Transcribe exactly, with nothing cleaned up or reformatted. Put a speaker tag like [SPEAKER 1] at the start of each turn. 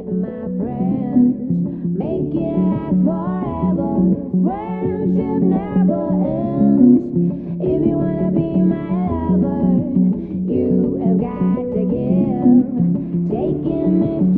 [SPEAKER 1] with my friends. Make it last forever. Friendship never ends. If you wanna be my lover, you have got to give. Taking this